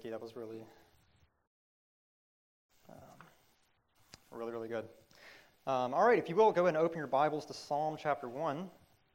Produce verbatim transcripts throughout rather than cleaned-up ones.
you. That was really, um, really, really good. Um, all right, if you will, go ahead and open your Bibles to Psalm chapter one.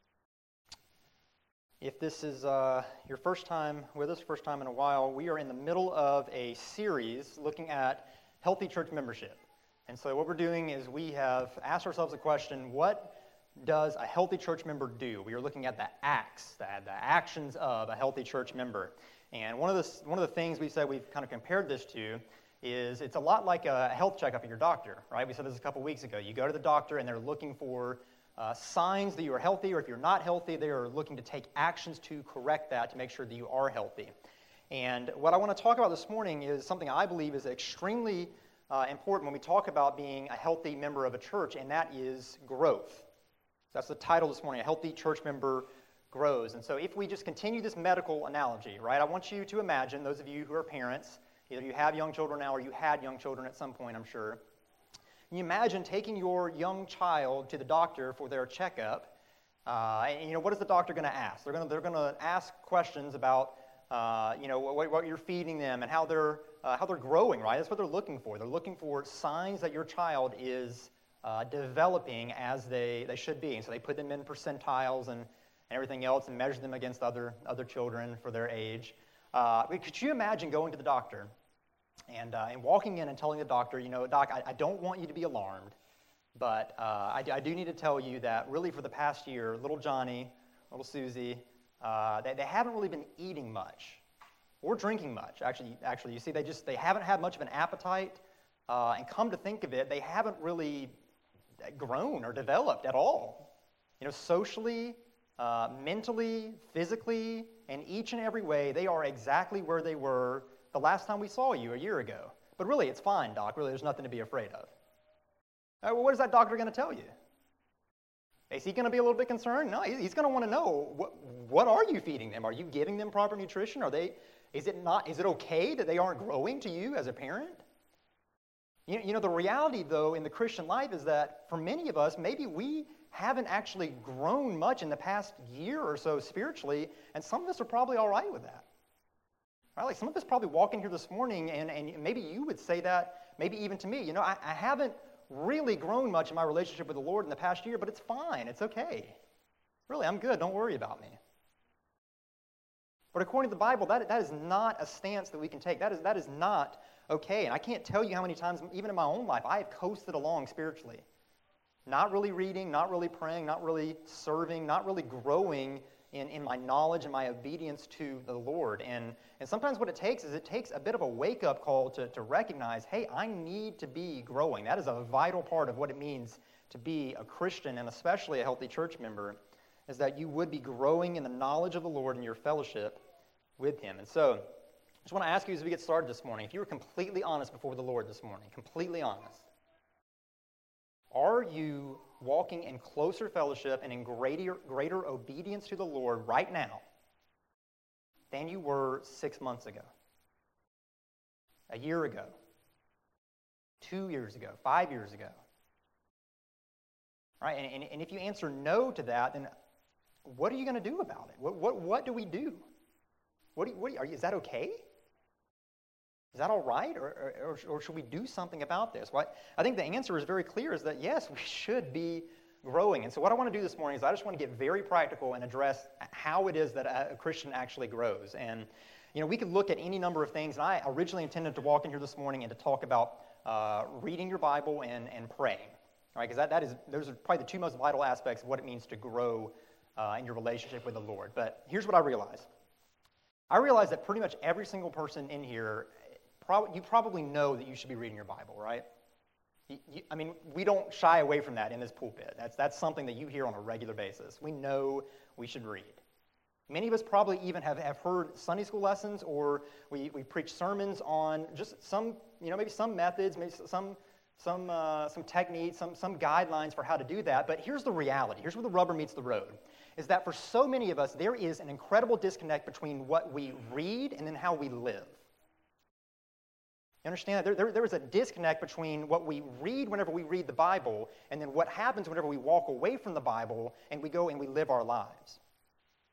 If this is uh, your first time with us, first time in a while, we are in the middle of a series looking at healthy church membership. And so what we're doing is we have asked ourselves a question: what does a healthy church member do? We are looking at the acts, the, the actions of a healthy church member. And one of the one of the things we said we've kind of compared this to is it's a lot like a health checkup at your doctor, right? We said this a couple weeks ago. You go to the doctor and they're looking for uh, signs that you are healthy, or if you're not healthy, they are looking to take actions to correct that, to make sure that you are healthy. And what I want to talk about this morning is something I believe is extremely uh, important when we talk about being a healthy member of a church, and that is growth. That's the title this morning: a healthy church member grows. And so if we just continue this medical analogy, right, I want you to imagine, those of you who are parents, either you have young children now or you had young children at some point, I'm sure. You imagine taking your young child to the doctor for their checkup, uh, and you know, what is the doctor going to ask? They're going to they're going to ask questions about uh, you know what, what you're feeding them and how they're uh, how they're growing, right? That's what they're looking for. They're looking for signs that your child is uh, developing as they, they should be. And so they put them in percentiles and, and everything else and measure them against other other children for their age. Uh, could you imagine going to the doctor and uh, and walking in and telling the doctor, you know, Doc, I, I don't want you to be alarmed, but uh, I, I do need to tell you that really for the past year, little Johnny, little Susie, uh, they, they haven't really been eating much or drinking much. Actually, actually, you see, they just they haven't had much of an appetite, uh, and come to think of it, they haven't really grown or developed at all. You know, socially, uh, mentally, physically, and each and every way, they are exactly where they were the last time we saw you a year ago. But really, it's fine, Doc. Really, there's nothing to be afraid of. Uh, well, what is that doctor going to tell you? Is he going to be a little bit concerned? No, he's going to want to know, what, what are you feeding them? Are you giving them proper nutrition? Are they? Is it not? Is it okay that they aren't growing to you as a parent? You, you know, the reality, though, in the Christian life is that for many of us, maybe we haven't actually grown much in the past year or so spiritually, and some of us are probably all right with that. Right? Like some of us probably walk in here this morning, and, and maybe you would say that, maybe even to me, you know, I, I haven't really grown much in my relationship with the Lord in the past year, but it's fine, it's okay. Really, I'm good, don't worry about me. But according to the Bible, that, that is not a stance that we can take. That is, that is not okay. And I can't tell you how many times, even in my own life, I have coasted along spiritually. Not really reading, not really praying, not really serving, not really growing in, in my knowledge and my obedience to the Lord. And, and sometimes what it takes is it takes a bit of a wake-up call to, to recognize, hey, I need to be growing. That is a vital part of what it means to be a Christian, and especially a healthy church member, is that you would be growing in the knowledge of the Lord and your fellowship with Him. And so, I just want to ask you as we get started this morning, if you were completely honest before the Lord this morning, completely honest, are you walking in closer fellowship and in greater, greater obedience to the Lord right now than you were six months ago, a year ago, two years ago, five years ago? Right? And, and, and if you answer no to that, then what are you going to do about it? What, what, what do we do? What do you, what do you, are you, is that okay? Is that all right, or, or, or should we do something about this? Well, I think the answer is very clear, is that yes, we should be growing. And so what I want to do this morning is I just want to get very practical and address how it is that a Christian actually grows. And, you know, we could look at any number of things, and I originally intended to walk in here this morning and to talk about uh, reading your Bible and, and praying, right? Because that, that is, those are probably the two most vital aspects of what it means to grow uh, in your relationship with the Lord. But here's what I realized. I realize that pretty much every single person in here, you probably know that you should be reading your Bible, right? You, you, I mean, we don't shy away from that in this pulpit. That's, that's something that you hear on a regular basis. We know we should read. Many of us probably even have, have heard Sunday school lessons, or we, we preach sermons on just some, you know, maybe some methods, maybe some some uh, some techniques, some some guidelines for how to do that. But here's the reality. Here's where the rubber meets the road. Is that for so many of us, there is an incredible disconnect between what we read and then how we live. You understand that? There, there, there is a disconnect between what we read whenever we read the Bible and then what happens whenever we walk away from the Bible and we go and we live our lives.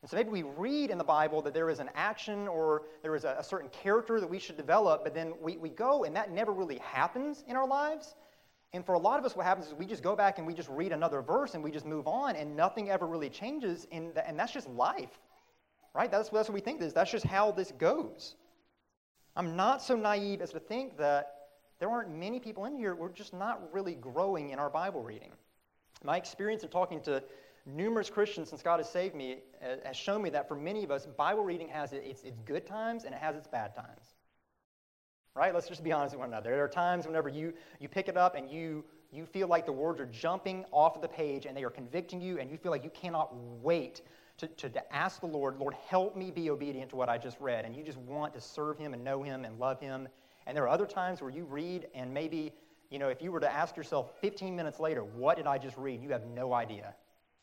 And so maybe we read in the Bible that there is an action or there is a, a certain character that we should develop, but then we, we go and that never really happens in our lives. And for a lot of us, what happens is we just go back and we just read another verse and we just move on and nothing ever really changes, and, and that's just life, right? That's, that's what we think this. That's just how this goes. I'm not so naive as to think that there aren't many people in here, we're just not really growing in our Bible reading. My experience of talking to numerous Christians since God has saved me has shown me that for many of us, Bible reading has its, its good times and it has its bad times. Right? Let's just be honest with one another. There are times whenever you, you pick it up and you, you feel like the words are jumping off of the page and they are convicting you and you feel like you cannot wait to, to, to ask the Lord, Lord, help me be obedient to what I just read. And you just want to serve Him and know Him and love Him. And there are other times where you read and maybe, you know, if you were to ask yourself fifteen minutes later, what did I just read? You have no idea.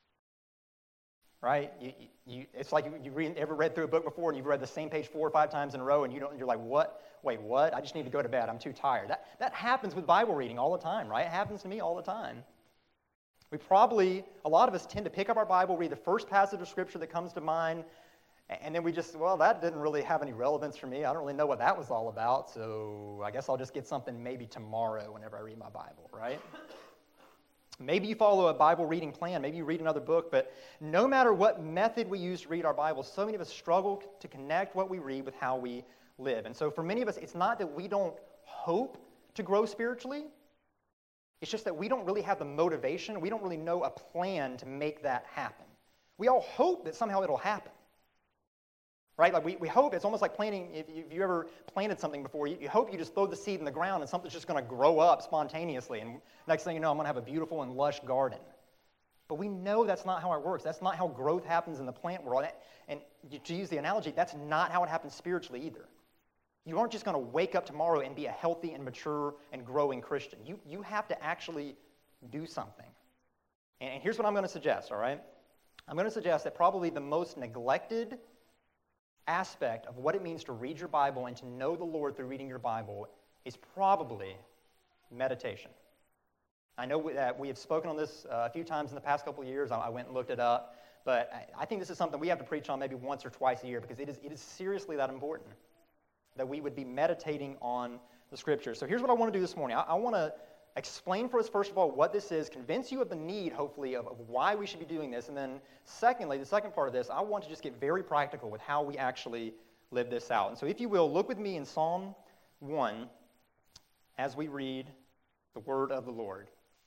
Right? You, you, it's like you, you read, ever read through a book before and you've read the same page four or five times in a row and you don't, you're like, what? Wait, what? I just need to go to bed. I'm too tired. That, that happens with Bible reading all the time, right? It happens to me all the time. We probably, a lot of us tend to pick up our Bible, read the first passage of Scripture that comes to mind, and then we just, well, that didn't really have any relevance for me. I don't really know what that was all about, so I guess I'll just get something maybe tomorrow whenever I read my Bible, right? Maybe you follow a Bible reading plan. Maybe you read another book. But no matter what method we use to read our Bible, so many of us struggle to connect what we read with how we live. And so for many of us, it's not that we don't hope to grow spiritually. It's just that we don't really have the motivation. We don't really know a plan to make that happen. We all hope that somehow it'll happen. Right? Like we, we hope, it's almost like planting, if you, if you ever planted something before, you, you hope you just throw the seed in the ground and something's just going to grow up spontaneously. And next thing you know, I'm going to have a beautiful and lush garden. But we know that's not how it works. That's not how growth happens in the plant world. And to use the analogy, that's not how it happens spiritually either. You aren't just going to wake up tomorrow and be a healthy and mature and growing Christian. You, you have to actually do something. And, and here's what I'm going to suggest, all right? I'm going to suggest that probably the most neglected aspect of what it means to read your Bible and to know the Lord through reading your Bible is probably meditation. I know that we have spoken on this uh, a few times in the past couple of years. I, I went and looked it up. But I, I think this is something we have to preach on maybe once or twice a year because it is, it is seriously that important that we would be meditating on the Scriptures. So here's what I want to do this morning. I, I want to explain for us, first of all, what this is, convince you of the need, hopefully, of, of why we should be doing this. And then secondly, the second part of this, I want to just get very practical with how we actually live this out. And so if you will, look with me in Psalm one as we read the word of the Lord.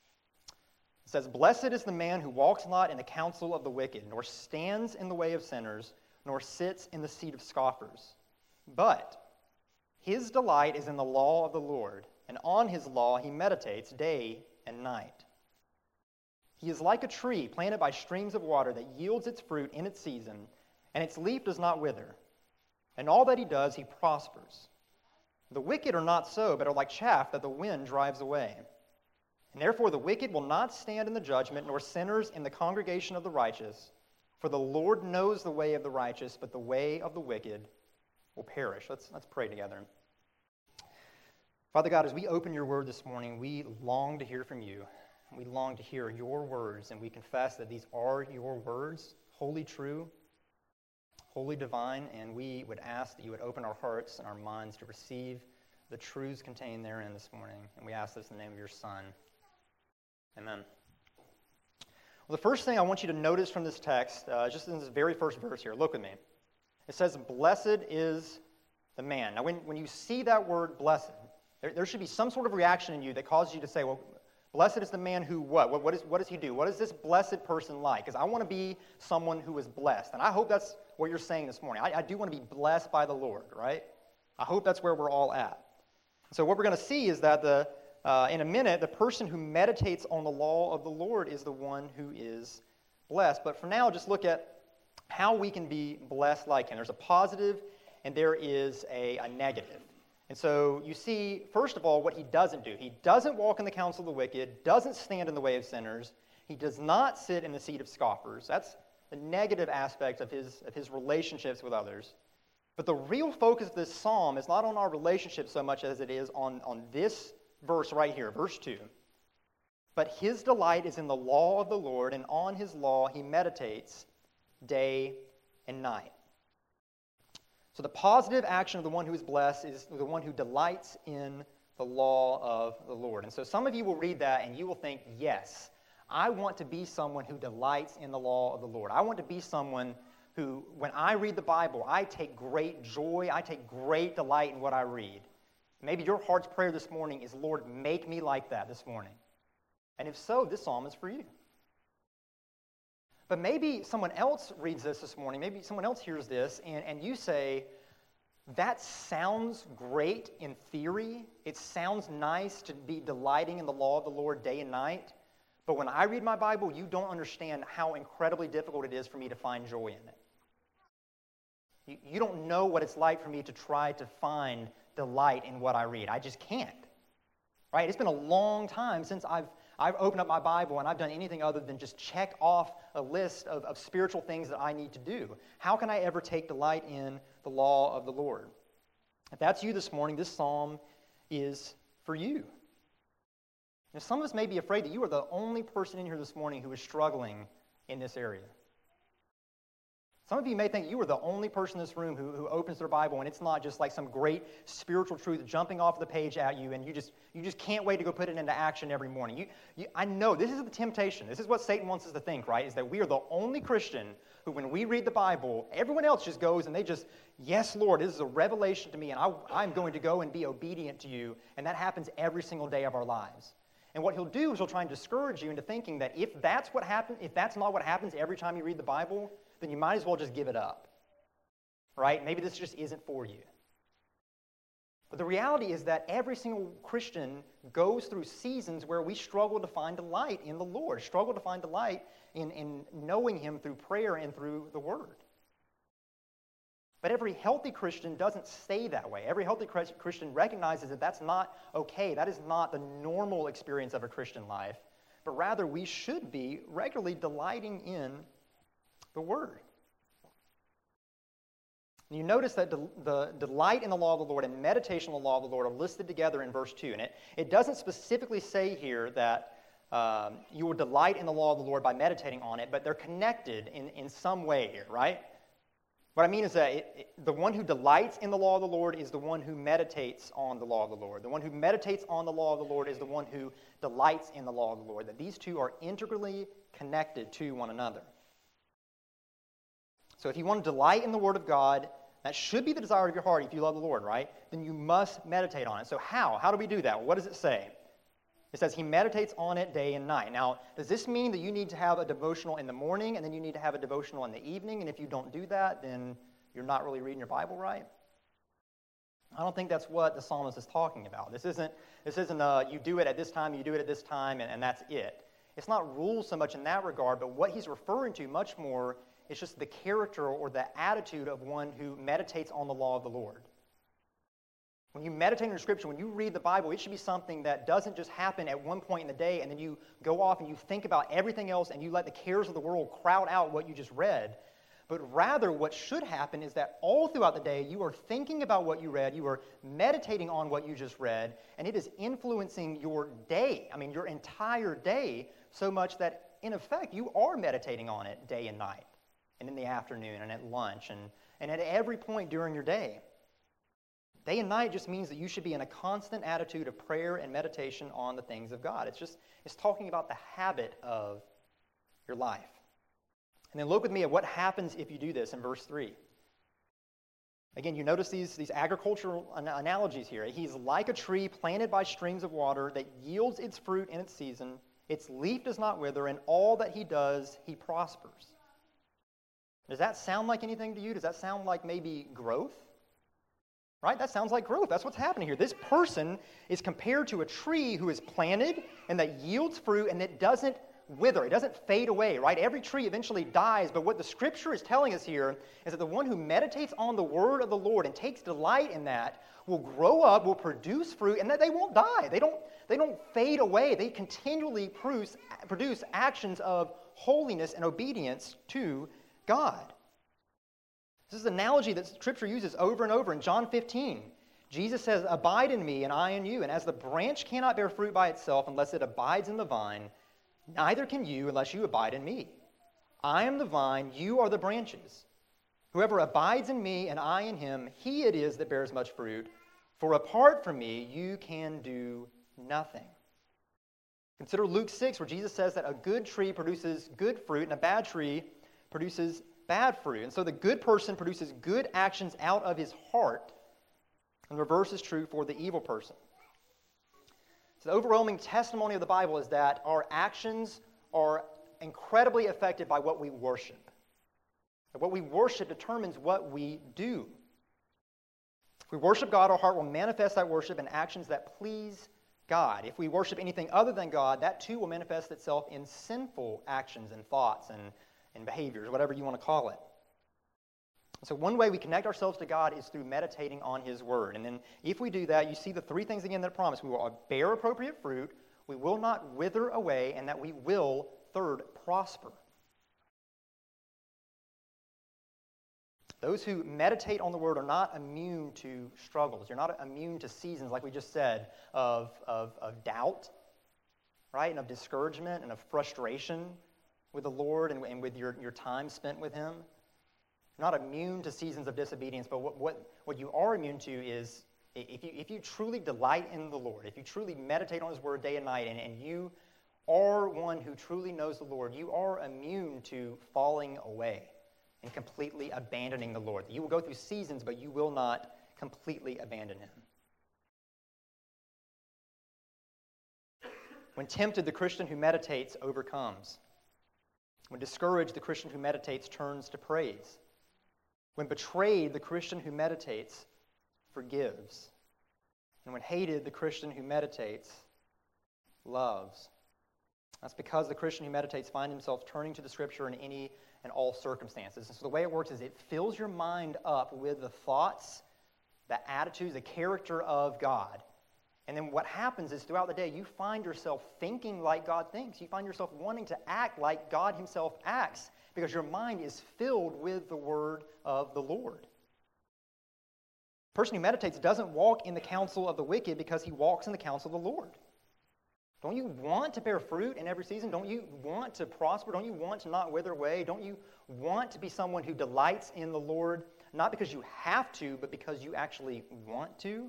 It says, "Blessed is the man who walks not in the counsel of the wicked, nor stands in the way of sinners, nor sits in the seat of scoffers. But his delight is in the law of the Lord, and on his law he meditates day and night. He is like a tree planted by streams of water that yields its fruit in its season, and its leaf does not wither. And all that he does, he prospers. The wicked are not so, but are like chaff that the wind drives away. And therefore the wicked will not stand in the judgment, nor sinners in the congregation of the righteous. For the Lord knows the way of the righteous, but the way of the wicked will perish." Let's, let's pray together. Father God, as we open your word this morning, we long to hear from you. We long to hear your words, and we confess that these are your words, wholly true, wholly divine, and we would ask that you would open our hearts and our minds to receive the truths contained therein this morning. And we ask this in the name of your Son. Amen. Well, the first thing I want you to notice from this text, uh, just in this very first verse here, look with me. It says, "Blessed is the man." Now, when, when you see that word blessed, there, there should be some sort of reaction in you that causes you to say, well, blessed is the man who what? What, what, is, what does he do? What is this blessed person like? Because I want to be someone who is blessed. And I hope that's what you're saying this morning. I, I do want to be blessed by the Lord, right? I hope that's where we're all at. So what we're going to see is that the uh, in a minute, the person who meditates on the law of the Lord is the one who is blessed. But for now, just look at how we can be blessed like him. There's a positive and there is a, a negative. And so you see, first of all, what he doesn't do. He doesn't walk in the counsel of the wicked, doesn't stand in the way of sinners. He does not sit in the seat of scoffers. That's the negative aspect of his, of his relationships with others. But the real focus of this psalm is not on our relationship so much as it is on, on this verse right here, verse two. "But his delight is in the law of the Lord, and on his law he meditates day and night. So the positive action of the one who is blessed is the one who delights in the law of the Lord. And so some of you will read that and you will think, yes, I want to be someone who delights in the law of the Lord. I want to be someone who, when I read the Bible, I take great joy, I take great delight in what I read. Maybe your heart's prayer this morning is, Lord, make me like that this morning. And if so, this psalm is for you. But maybe someone else reads this this morning, maybe someone else hears this, and, and you say, that sounds great in theory. It sounds nice to be delighting in the law of the Lord day and night. But when I read my Bible, you don't understand how incredibly difficult it is for me to find joy in it. You, you don't know what it's like for me to try to find delight in what I read. I just can't. Right? It's been a long time since I've I've opened up my Bible and I've done anything other than just check off a list of, of spiritual things that I need to do. How can I ever take delight in the law of the Lord? If that's you this morning, this psalm is for you. Now, some of us may be afraid that you are the only person in here this morning who is struggling in this area. Some of you may think you are the only person in this room who, who opens their Bible and it's not just like some great spiritual truth jumping off the page at you and you just you just can't wait to go put it into action every morning. You, you, I know this is the temptation. This is what Satan wants us to think, right? Is that we are the only Christian who, when we read the Bible, everyone else just goes and they just, yes, Lord, this is a revelation to me and I, I'm going to go and be obedient to you. And that happens every single day of our lives. And what he'll do is he'll try and discourage you into thinking that if that's what happens, if that's not what happens every time you read the Bible, then you might as well just give it up, right? Maybe this just isn't for you. But the reality is that every single Christian goes through seasons where we struggle to find delight in the Lord, struggle to find delight in, in knowing him through prayer and through the Word. But every healthy Christian doesn't stay that way. Every healthy Christian recognizes that that's not okay. That is not the normal experience of a Christian life. But rather, we should be regularly delighting in the Word. And you notice that the, the delight in the law of the Lord and meditation on the law of the Lord are listed together in verse two. And it, it doesn't specifically say here that um, you will delight in the law of the Lord by meditating on it, but they're connected in, in some way here, right? What I mean is that it, it, the one who delights in the law of the Lord is the one who meditates on the law of the Lord. The one who meditates on the law of the Lord is the one who delights in the law of the Lord. That these two are integrally connected to one another. So if you want to delight in the Word of God, that should be the desire of your heart if you love the Lord, right? Then you must meditate on it. So how? How do we do that? What does it say? It says he meditates on it day and night. Now, does this mean that you need to have a devotional in the morning and then you need to have a devotional in the evening? And if you don't do that, then you're not really reading your Bible right? I don't think that's what the psalmist is talking about. This isn't, this isn't uh, you do it at this time, you do it at this time, and, and that's it. It's not rules so much in that regard, but what he's referring to much more is just the character or the attitude of one who meditates on the law of the Lord. When you meditate on Scripture, when you read the Bible, it should be something that doesn't just happen at one point in the day and then you go off and you think about everything else and you let the cares of the world crowd out what you just read. But rather, what should happen is that all throughout the day, you are thinking about what you read, you are meditating on what you just read, and it is influencing your day, I mean, your entire day, so much that, in effect, you are meditating on it day and night, and in the afternoon, and at lunch, and, and at every point during your day. Day and night just means that you should be in a constant attitude of prayer and meditation on the things of God. It's just, it's talking about the habit of your life. And then look with me at what happens if you do this in verse three. Again, you notice these, these agricultural an- analogies here. He's like a tree planted by streams of water that yields its fruit in its season. Its leaf does not wither, and all that he does, he prospers. Does that sound like anything to you? Does that sound like maybe growth? Right? That sounds like growth. That's what's happening here. This person is compared to a tree who is planted and that yields fruit and that doesn't wither. It doesn't fade away, right? Every tree eventually dies, but what the Scripture is telling us here is that the one who meditates on the Word of the Lord and takes delight in that will grow up, will produce fruit, and that they won't die. They don't, they don't fade away. They continually produce, produce actions of holiness and obedience to God. This is an analogy that Scripture uses over and over in John fifteen. Jesus says, "Abide in me, and I in you. And as the branch cannot bear fruit by itself unless it abides in the vine, neither can you unless you abide in me. I am the vine, you are the branches. Whoever abides in me and I in him, he it is that bears much fruit. For apart from me, you can do nothing. Consider Luke six, where Jesus says that a good tree produces good fruit and a bad tree produces bad fruit. And so the good person produces good actions out of his heart. And the reverse is true for the evil person. So the overwhelming testimony of the Bible is that our actions are incredibly affected by what we worship. What we worship determines what we do. If we worship God, our heart will manifest that worship in actions that please God. If we worship anything other than God, that too will manifest itself in sinful actions and thoughts and, and behaviors, whatever you want to call it. So one way we connect ourselves to God is through meditating on his word. And then if we do that, you see the three things again that I promise. We will bear appropriate fruit, we will not wither away, and that we will, third, prosper. Those who meditate on the word are not immune to struggles. You're not immune to seasons, like we just said, of, of, of doubt, right, and of discouragement and of frustration with the Lord and, and with your, your time spent with him. You're not immune to seasons of disobedience, but what, what, what you are immune to is if you, if you truly delight in the Lord, if you truly meditate on his word day and night, and, and you are one who truly knows the Lord, you are immune to falling away and completely abandoning the Lord. You will go through seasons, but you will not completely abandon him. When tempted, the Christian who meditates overcomes. When discouraged, the Christian who meditates turns to praise. When betrayed, the Christian who meditates forgives. And when hated, the Christian who meditates loves. That's because the Christian who meditates finds himself turning to the Scripture in any and all circumstances. And so the way it works is it fills your mind up with the thoughts, the attitudes, the character of God. And then what happens is throughout the day, you find yourself thinking like God thinks. You find yourself wanting to act like God himself acts because your mind is filled with the word of the Lord. The person who meditates doesn't walk in the counsel of the wicked because he walks in the counsel of the Lord. Don't you want to bear fruit in every season? Don't you want to prosper? Don't you want to not wither away? Don't you want to be someone who delights in the Lord, not because you have to, but because you actually want to?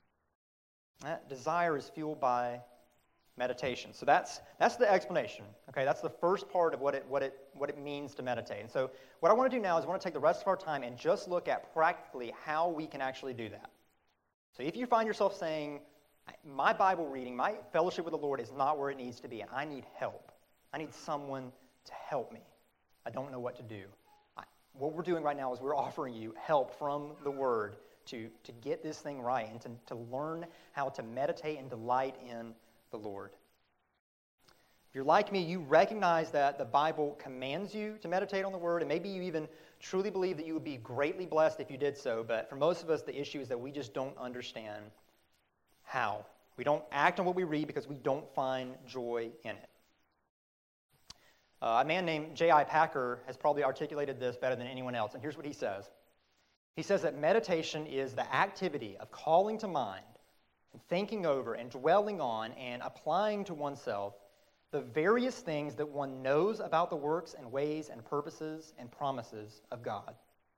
That desire is fueled by meditation. So that's that's the explanation. Okay, that's the first part of what it what it what it means to meditate. And so what I want to do now is I want to take the rest of our time and just look at practically how we can actually do that. So if you find yourself saying, my Bible reading, my fellowship with the Lord is not where it needs to be, and I need help. I need someone to help me. I don't know what to do. I, what we're doing right now is we're offering you help from the Word to, to get this thing right and to, to learn how to meditate and delight in the Lord. If you're like me, you recognize that the Bible commands you to meditate on the Word, and maybe you even truly believe that you would be greatly blessed if you did so, but for most of us, the issue is that we just don't understand how. We don't act on what we read because we don't find joy in it. Uh, a man named J I Packer has probably articulated this better than anyone else, and here's what he says. He says that meditation is the activity of calling to mind, and thinking over, and dwelling on, and applying to oneself the various things that one knows about the works and ways and purposes and promises of God.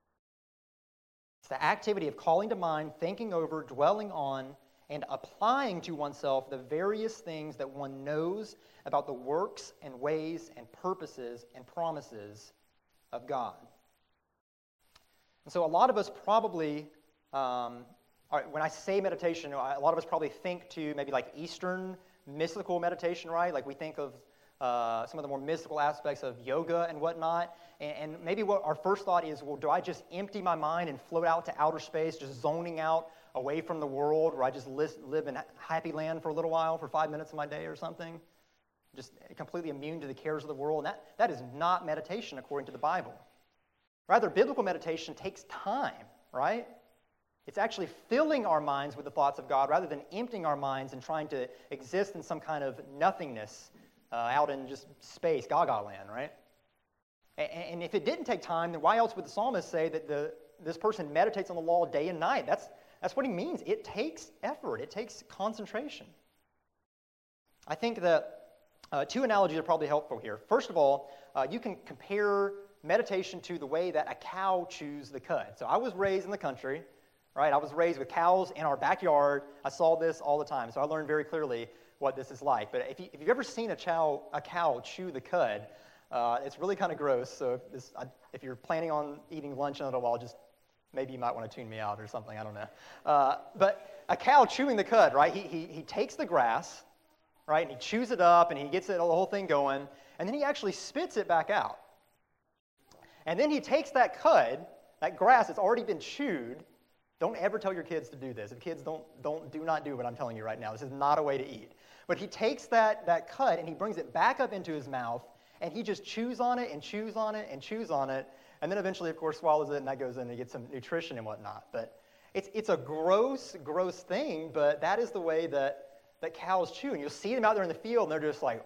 It's the activity of calling to mind, thinking over, dwelling on, and applying to oneself the various things that one knows about the works and ways and purposes and promises of God. And so a lot of us probably, um, are, when I say meditation, a lot of us probably think to maybe like Eastern mystical meditation, right? Like we think of uh, some of the more mystical aspects of yoga and whatnot. And, and maybe what our first thought is, well, do I just empty my mind and float out to outer space, just zoning out away from the world, where I just live in happy land for a little while, for five minutes of my day or something, just completely immune to the cares of the world? And that, that is not meditation according to the Bible. Rather, biblical meditation takes time, right? It's actually filling our minds with the thoughts of God rather than emptying our minds and trying to exist in some kind of nothingness uh, out in just space, gaga land, right? And, and if it didn't take time, then why else would the psalmist say that the this person meditates on the law day and night? That's That's what he means. It takes effort. It takes concentration. I think that uh, two analogies are probably helpful here. First of all, uh, you can compare meditation to the way that a cow chews the cud. So I was raised in the country, right? I was raised with cows in our backyard. I saw this all the time, so I learned very clearly what this is like. But if, you, if you've ever seen a cow, a cow chew the cud, uh, it's really kind of gross. So if, this, I, if you're planning on eating lunch in a little while, just maybe you might want to tune me out or something. I don't know. Uh, but a cow chewing the cud, right? He, he, he takes the grass, right, and he chews it up, and he gets it, the whole thing going, and then he actually spits it back out. And then he takes that cud, that grass that's already been chewed. Don't ever tell your kids to do this. If kids don't, don't, do not do what I'm telling you right now. This is not a way to eat. But he takes that, that cud and he brings it back up into his mouth, and he just chews on it and chews on it and chews on it, and then eventually, of course, swallows it, and that goes in and he gets some nutrition and whatnot. But it's, it's a gross, gross thing, but that is the way that, that cows chew. And you'll see them out there in the field, and they're just like,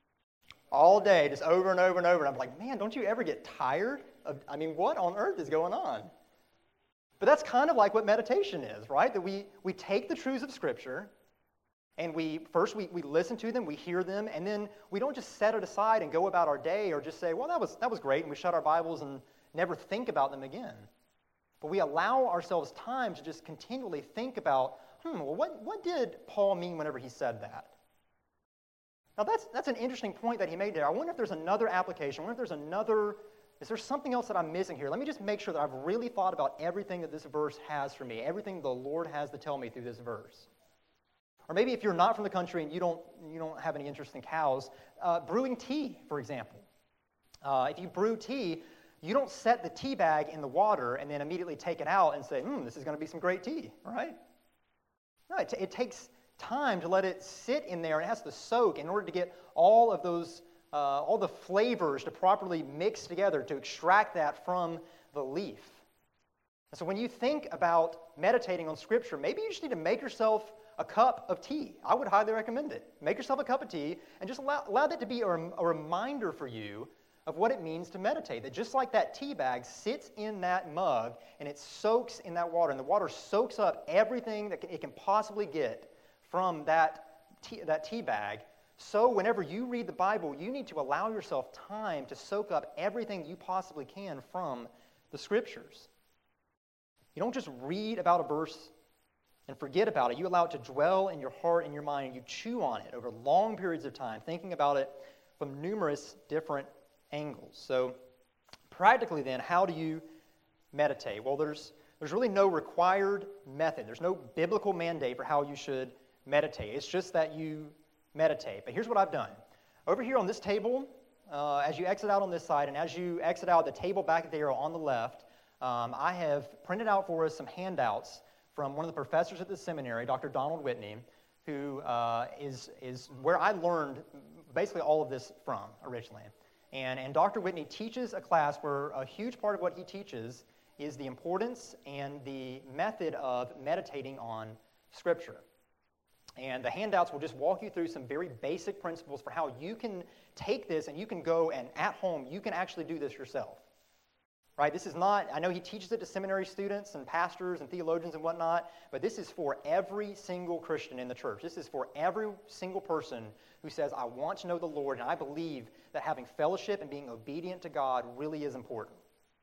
all day, just over and over and over. And I'm like, man, don't you ever get tired of, I mean, what on earth is going on? But that's kind of like what meditation is, right? That we, we take the truths of Scripture, and we first we, we listen to them, we hear them, and then we don't just set it aside and go about our day or just say, well, that was, that was great, and we shut our Bibles and never think about them again. But we allow ourselves time to just continually think about, hmm, well, what, what did Paul mean whenever he said that? Now, that's, that's an interesting point that he made there. I wonder if there's another application. I wonder if there's another, is there something else that I'm missing here? Let me just make sure that I've really thought about everything that this verse has for me, everything the Lord has to tell me through this verse. Or maybe if you're not from the country and you don't, you don't have any interest in cows, uh, brewing tea, for example. Uh, if you brew tea, you don't set the tea bag in the water and then immediately take it out and say, hmm, this is going to be some great tea, right? No, it, t- it takes time to let it sit in there, and it has to soak in order to get all of those, uh, all the flavors to properly mix together to extract that from the leaf. And so when you think about meditating on Scripture, maybe you just need to make yourself a cup of tea. I would highly recommend it. Make yourself a cup of tea and just allow, allow that to be a, a reminder for you of what it means to meditate. That just like that tea bag sits in that mug and it soaks in that water, and the water soaks up everything that it can possibly get from that tea, that tea bag, so whenever you read the Bible, you need to allow yourself time to soak up everything you possibly can from the Scriptures. You don't just read about a verse and forget about it. You allow it to dwell in your heart and your mind, and you chew on it over long periods of time, thinking about it from numerous different angles. So practically then, how do you meditate? Well, there's, there's really no required method. There's no biblical mandate for how you should meditate. It's just that you meditate. But here's what I've done. Over here on this table, uh, as you exit out on this side, and as you exit out the table back there on the left, um, I have printed out for us some handouts from one of the professors at the seminary, Doctor Donald Whitney, who uh, is, is where I learned basically all of this from originally. And, and Doctor Whitney teaches a class where a huge part of what he teaches is the importance and the method of meditating on Scripture. And the handouts will just walk you through some very basic principles for how you can take this and you can go and at home, you can actually do this yourself. Right? This is not, I know he teaches it to seminary students and pastors and theologians and whatnot, but this is for every single Christian in the church. This is for every single person who says, I want to know the Lord, and I believe that having fellowship and being obedient to God really is important.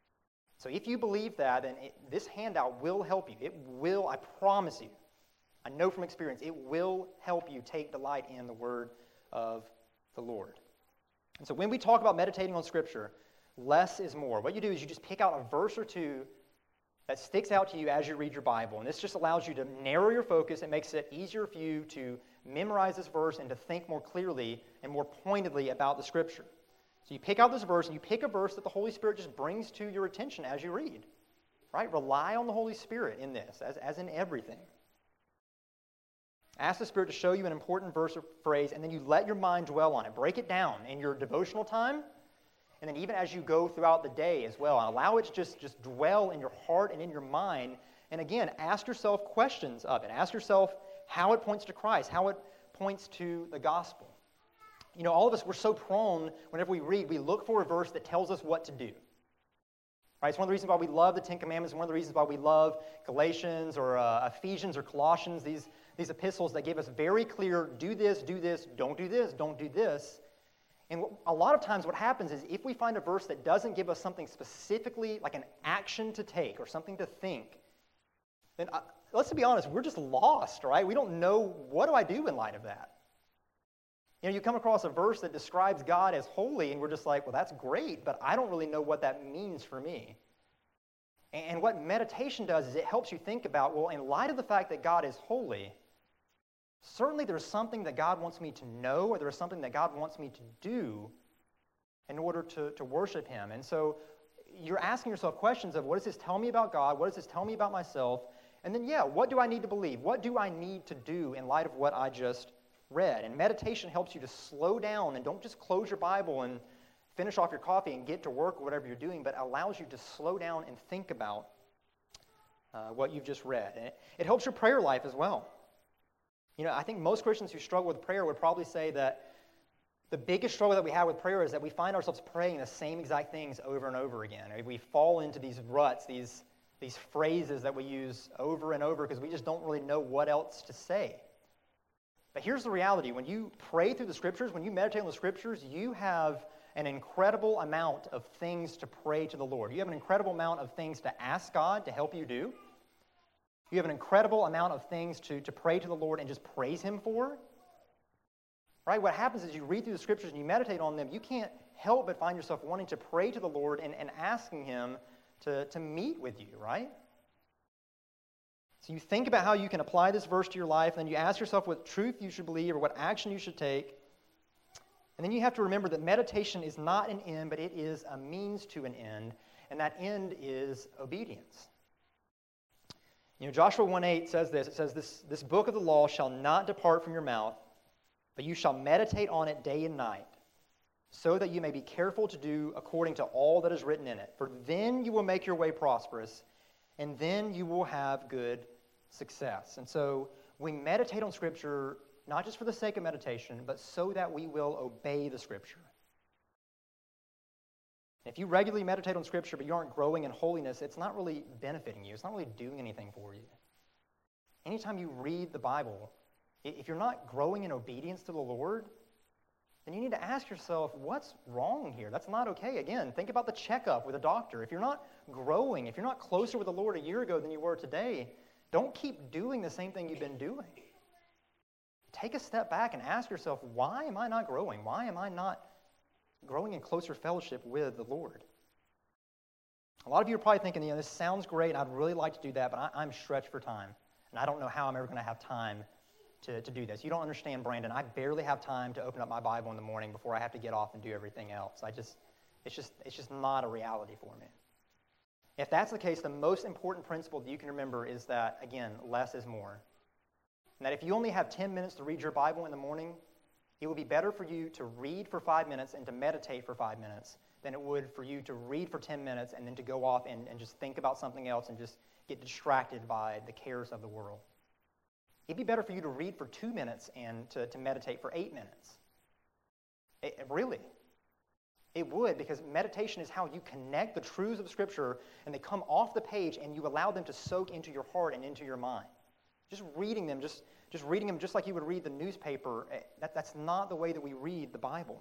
So if you believe that, then it, this handout will help you. It will, I promise you. I know from experience, it will help you take delight in the Word of the Lord. And so when we talk about meditating on Scripture, less is more. What you do is you just pick out a verse or two that sticks out to you as you read your Bible. And this just allows you to narrow your focus. It makes it easier for you to memorize this verse and to think more clearly and more pointedly about the Scripture. So you pick out this verse, and you pick a verse that the Holy Spirit just brings to your attention as you read. Right? Rely on the Holy Spirit in this, as, as in everything. Ask the Spirit to show you an important verse or phrase, and then you let your mind dwell on it. Break it down in your devotional time, and then even as you go throughout the day as well. And allow it to just, just dwell in your heart and in your mind. And again, ask yourself questions of it. Ask yourself how it points to Christ, how it points to the gospel. You know, all of us, we're so prone, whenever we read, we look for a verse that tells us what to do. Right? It's one of the reasons why we love the Ten Commandments, one of the reasons why we love Galatians or uh, Ephesians or Colossians, these, these epistles that give us very clear, do this, do this, don't do this, don't do this. And what, a lot of times what happens is if we find a verse that doesn't give us something specifically, like an action to take or something to think, then uh, let's be honest, we're just lost, right? We don't know, what do I do in light of that? You know, you come across a verse that describes God as holy, and we're just like, well, that's great, but I don't really know what that means for me. And what meditation does is it helps you think about, well, in light of the fact that God is holy, certainly there's something that God wants me to know, or there's something that God wants me to do in order to, to worship him. And so you're asking yourself questions of, what does this tell me about God? What does this tell me about myself? And then, yeah, what do I need to believe? What do I need to do in light of what I just read? And meditation helps you to slow down and don't just close your Bible and finish off your coffee and get to work or whatever you're doing, but allows you to slow down and think about uh, what you've just read. And it, it helps your prayer life as well. You know, I think most Christians who struggle with prayer would probably say that the biggest struggle that we have with prayer is that we find ourselves praying the same exact things over and over again. We fall into these ruts, these, these phrases that we use over and over because we just don't really know what else to say. But here's the reality. When you pray through the Scriptures, when you meditate on the Scriptures, you have an incredible amount of things to pray to the Lord. You have an incredible amount of things to ask God to help you do. You have an incredible amount of things to, to pray to the Lord and just praise him for. Right? What happens is you read through the Scriptures and you meditate on them, you can't help but find yourself wanting to pray to the Lord and, and asking him to, to meet with you, right? So you think about how you can apply this verse to your life, and then you ask yourself what truth you should believe or what action you should take. And then you have to remember that meditation is not an end, but it is a means to an end, and that end is obedience. You know, Joshua one eight says this. It says, this, this book of the law shall not depart from your mouth, but you shall meditate on it day and night, so that you may be careful to do according to all that is written in it. For then you will make your way prosperous, and then you will have good success. And so we meditate on Scripture not just for the sake of meditation, but so that we will obey the Scripture. If you regularly meditate on Scripture, but you aren't growing in holiness, it's not really benefiting you. It's not really doing anything for you. Anytime you read the Bible, if you're not growing in obedience to the Lord, then you need to ask yourself, what's wrong here? That's not okay. Again, think about the checkup with a doctor. If you're not growing, if you're not closer with the Lord a year ago than you were today, don't keep doing the same thing you've been doing. Take a step back and ask yourself, why am I not growing? Why am I not growing in closer fellowship with the Lord? A lot of you are probably thinking, you know, this sounds great, and I'd really like to do that, but I, I'm stretched for time, and I don't know how I'm ever going to have time to, to do this. You don't understand, Brandon. I barely have time to open up my Bible in the morning before I have to get off and do everything else. I just, it's just, it's just not a reality for me. If that's the case, the most important principle that you can remember is that, again, less is more. And that if you only have ten minutes to read your Bible in the morning, it would be better for you to read for five minutes and to meditate for five minutes than it would for you to read for ten minutes and then to go off and, and just think about something else and just get distracted by the cares of the world. It'd be better for you to read for two minutes and to, to meditate for eight minutes. It, it really. It would, because meditation is how you connect the truths of Scripture and they come off the page and you allow them to soak into your heart and into your mind. Just reading them, just, just reading them just like you would read the newspaper, that, that's not the way that we read the Bible.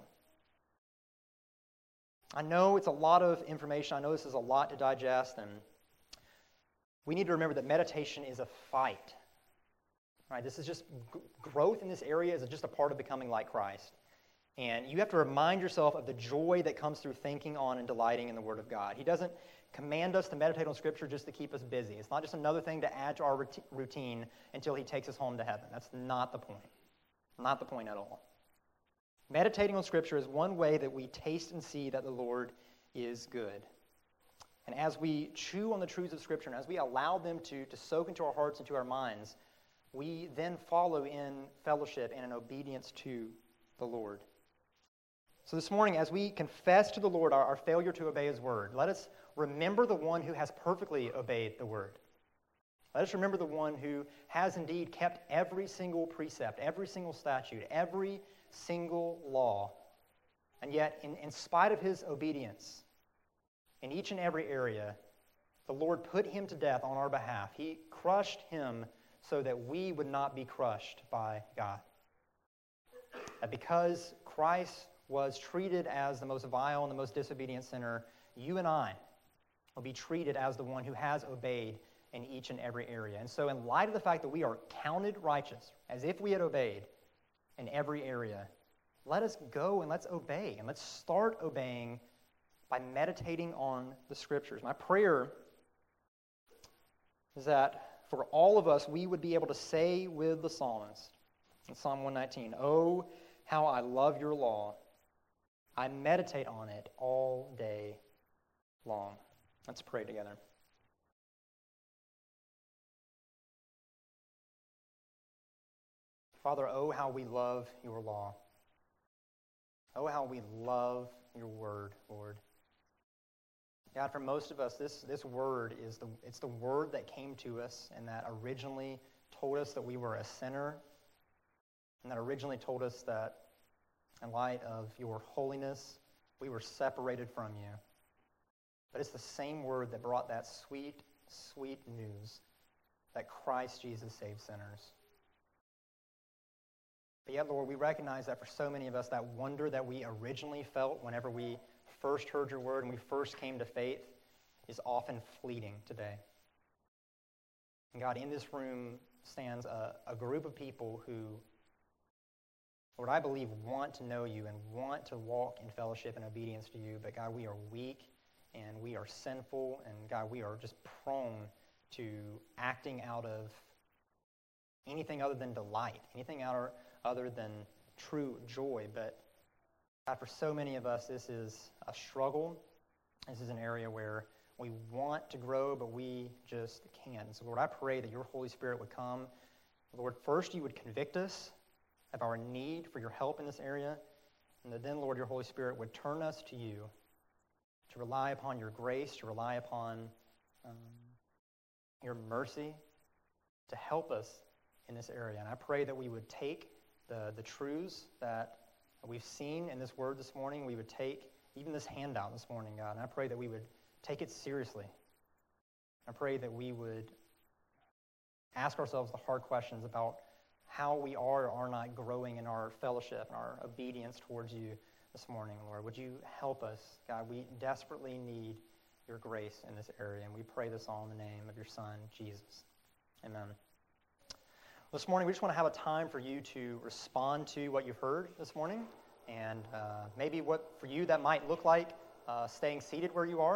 I know it's a lot of information. I know this is a lot to digest, and we need to remember that meditation is a fight. Right? This is just g- growth in this area is just a part of becoming like Christ. And you have to remind yourself of the joy that comes through thinking on and delighting in the Word of God. He doesn't command us to meditate on Scripture just to keep us busy. It's not just another thing to add to our routine until he takes us home to heaven. That's not the point. Not the point at all. Meditating on Scripture is one way that we taste and see that the Lord is good. And as we chew on the truths of Scripture and as we allow them to, to soak into our hearts and to our minds, we then follow in fellowship and in obedience to the Lord. So this morning, as we confess to the Lord our, our failure to obey his word, let us remember the one who has perfectly obeyed the word. Let us remember the one who has indeed kept every single precept, every single statute, every single law. And yet, in, in spite of his obedience, in each and every area, the Lord put him to death on our behalf. He crushed him so that we would not be crushed by God. That because Christ was treated as the most vile and the most disobedient sinner, you and I will be treated as the one who has obeyed in each and every area. And so in light of the fact that we are counted righteous, as if we had obeyed in every area, let us go and let's obey. And let's start obeying by meditating on the Scriptures. My prayer is that for all of us, we would be able to say with the psalmist in Psalm one nineteen, "Oh, how I love your law. I meditate on it all day long." Let's pray together. Father, oh, how we love your law. Oh, how we love your word, Lord. God, for most of us, this, this word is the it's the word that came to us and that originally told us that we were a sinner, and that originally told us that in light of your holiness, we were separated from you. But it's the same word that brought that sweet, sweet news that Christ Jesus saves sinners. But yet, Lord, we recognize that for so many of us, that wonder that we originally felt whenever we first heard your word and we first came to faith is often fleeting today. And God, in this room stands a, a group of people who, Lord, I believe want to know you and want to walk in fellowship and obedience to you. But God, we are weak and we are sinful, and God, we are just prone to acting out of anything other than delight, anything out of, other than true joy. But God, for so many of us, this is a struggle. This is an area where we want to grow, but we just can't. So, Lord, I pray that your Holy Spirit would come. Lord, first you would convict us of our need for your help in this area, and that then, Lord, your Holy Spirit would turn us to you, to rely upon your grace, to rely upon um, your mercy, to help us in this area. And I pray that we would take the, the truths that we've seen in this word this morning, we would take even this handout this morning, God, and I pray that we would take it seriously. I pray that we would ask ourselves the hard questions about how we are or are not growing in our fellowship and our obedience towards you this morning, Lord. Would you help us? God, we desperately need your grace in this area, and we pray this all in the name of your Son, Jesus. Amen. This morning, we just want to have a time for you to respond to what you've heard this morning, and uh, maybe what for you that might look like uh, staying seated where you are.